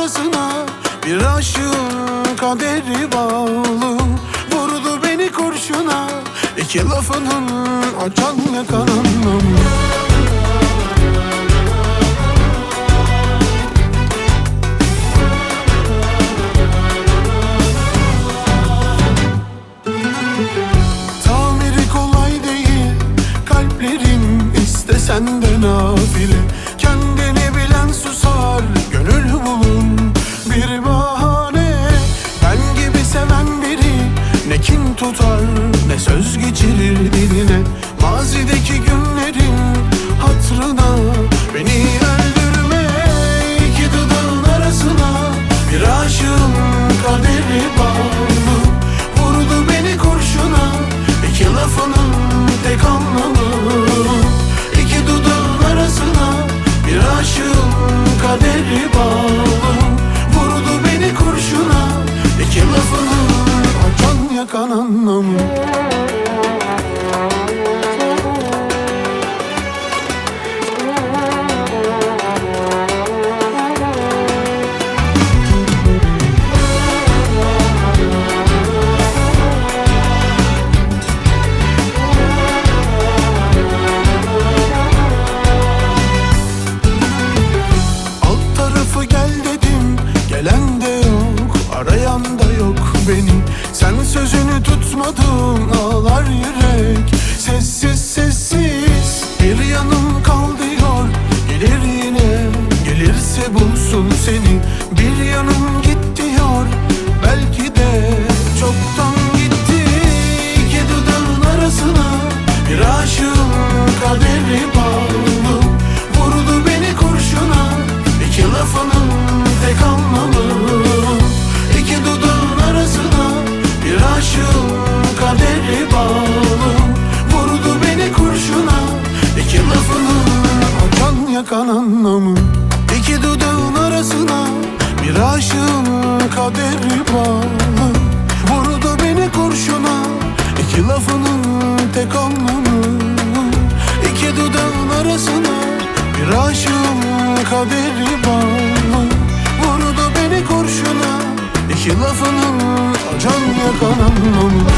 arasına bir aşığın kaderi bağlı. Vurdu beni kurşuna, iki lafının açan yakan anlamı. Tamiri kolay değil, kalplerin istesen de nafile. Kendini bilen susar, gönül bulun bir bahane. Ben gibi seven biri ne kin tutar ne söz geçirir diline. Mazideki günlerin hatırına beni öldürme. İki dudağın arasına bir aşığın kaderi bağlı. Vurdu beni kurşuna, iki lafının tek anlamı. İki dudağın arasına bir aşığın kaderi bağlı. Vurdu beni kurşuna, iki lafının açan yakan anlamı. Gelen de yok, arayan da yok beni. Sen sözünü tutmadın, ağlar yürek. Sessiz sessiz bir yanım kal diyor. Gelir yine, gelirse bulsun seni. Bir yanım git diyor, belki de çoktan gitti. İki dudağın arasına bir aşığın kaderi bağlı. Vurdu beni kurşuna, iki lafının tek anlamı. İki dudağın arasına bir aşığın kaderi bağlı. Vurdu beni kurşuna, iki lafının açan yakan anlamı. İki dudağın arasına bir aşığın kaderi bağlı. Vurdu beni kurşuna, iki lafının tek anlamı. İki dudağın arasına bir aşığın kaderi bağlı. Vurdu beni kurşuna, iki lafının açan yakan anlamı.